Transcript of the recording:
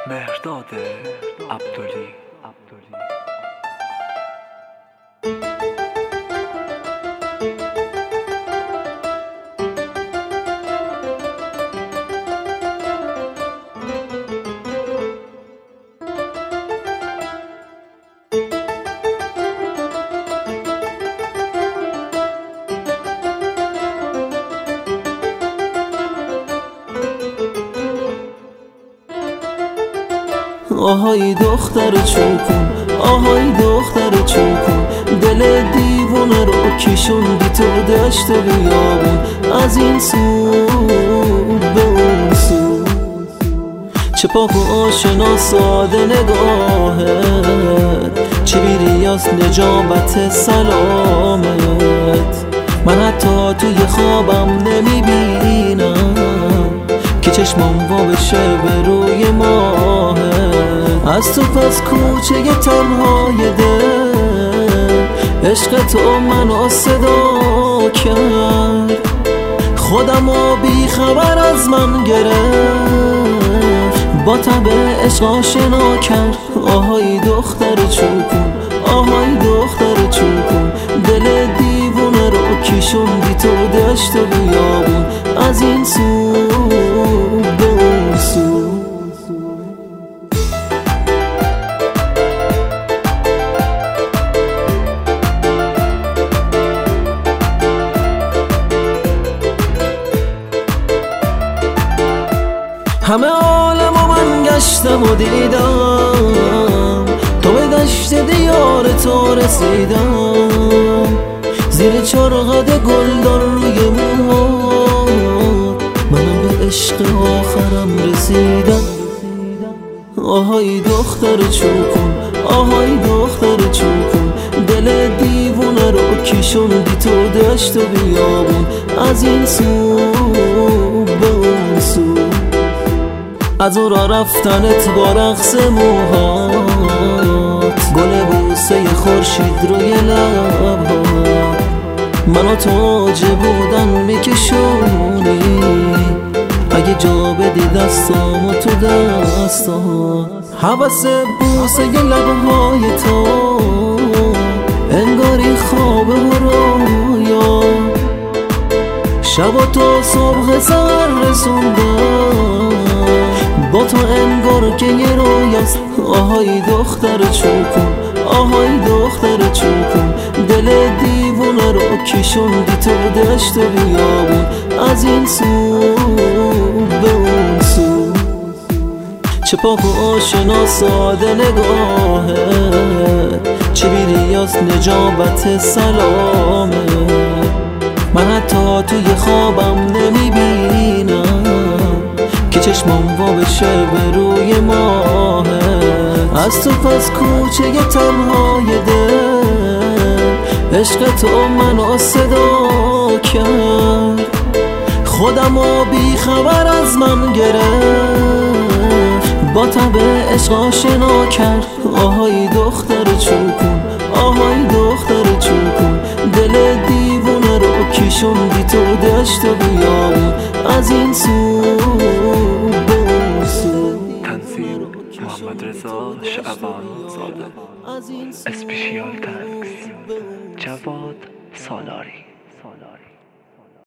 مهرداد عبدلی. آهای دختر چوکون، آهای دختر چوکون، دل دیوونه رو کشوندی تو دشت بیابون، از این سو به اون سو. چه پاک و آشنا ساده نگاهت، چه بیریاست نجابت سلامت. من حتی توی خوابم نمیبینم که چشمم وا بشه به روی ماهت. از تو پس کوچه تنهای دل، عشق تو منو صدا کرد، خودم و بی خبر از من گرفت، با تب عشق آشنا کرد. آهای دختر چوکون، آهای دختر چوکون، دل دیوونه رو کشوندی تو دشت بیابون، از این سو به اون سو. همه عالمو من گشتم و دیدم، تو به دشت دیار تو رسیدم، زیر چرخد گلدار روی موهات، منم به عشق آخرم رسیدم. آهای دختر چوکون، آهای دختر چوکون، دل دیوونه رو کشوندی تو دشت بیابون، از این سو به اون سو. از او را رفتنت با رقص موهات، گل بوسه خورشید روی لبات، منو تو عاجه بودن میکشونی، اگه جا بدی دستامو تو دستات. حوث بوسه لبهای تو انگاری خواب و رویا، شب و تا صبح سر رسوندم، با تو انگار که یه رویاست. آهای دختر چوکون، آهای دختر چوکون، دل دیوونه رو کشوندی تو دشت بیابون، از این سو به اون سو. چه پاک و آشنا ساده نگاهت، چه بیریاست نجابت سلامت. من حتی توی خوابم نمیبینم که چشمم وا بشه به روی ماهت. از تو پس کوچه تنهای دل، عشق تو منو صدا کرد، خودم و بی خبر از من گرفت، با تب عشق آشنا کرد. آهای دختر چوکون، آهای دختر چوکون، دل دیوونه رو کشوندی تو دشت بیابون، از این سو به اون سو. تنظیم محمد رضا شعبان زاده. اسپیشیال تنکس جواد سالاری.